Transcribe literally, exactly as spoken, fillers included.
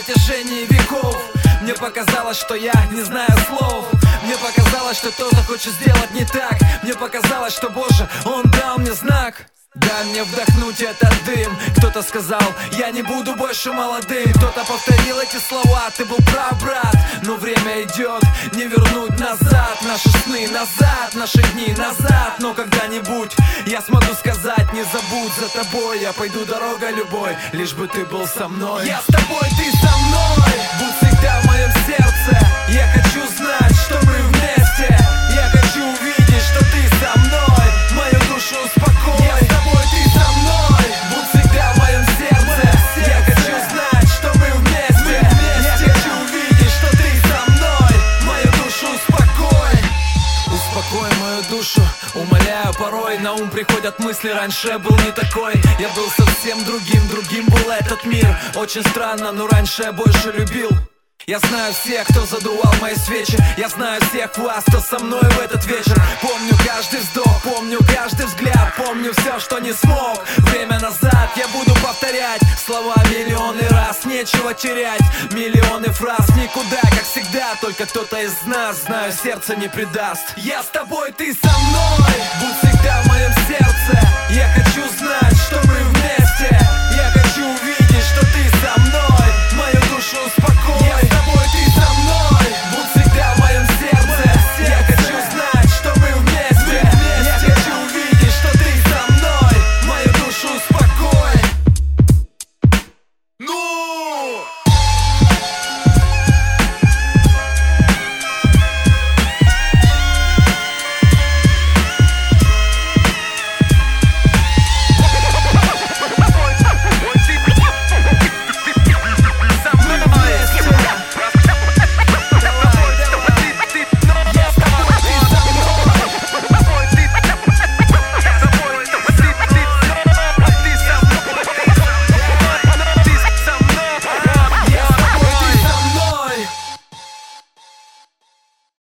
протяжении веков. Мне показалось, что я не знаю слов. Мне показалось, что кто-то хочет сделать не так. Мне показалось, что, Боже, Он дал мне знак. Дай мне вдохнуть этот дым. Кто-то сказал, я не буду больше молодым. Кто-то повторил эти слова, ты был прав, брат. Но время идет, не вернуть назад. Наши сны назад, наши дни назад. Но когда-нибудь я смогу сказать, не забудь, за тобой я пойду дорогой любой, лишь бы ты был со мной. Я с тобой, ты со мной, будь всегда в моем сердце. Я хочу знать, что мы вместе. Я хочу увидеть, что ты со мной. Мою душу успокой. Я с тобой, ты со мной, будь всегда в моем сердце. Я хочу знать, что мы вместе. Я хочу увидеть, что ты со мной. Мою душу успокой. Успокой мою душу, умоляю, порой на ум приходят мысли. Раньше я был не такой, я был совсем другим. Другим был этот мир, очень странно, но раньше я больше любил. Я знаю всех, кто задувал мои свечи. Я знаю всех вас, кто со мной в этот вечер. Помню каждый вздох, помню каждый взгляд. Помню все, что не смог время назад. Я буду повторять слова миллионы раз. Нечего терять, миллионы фраз. Никуда, как всегда, только кто-то из нас, знаю, сердце не предаст. Я с тобой, ты со мной, будь всегда в моем сердце. Я хочу знать, что мы вместе.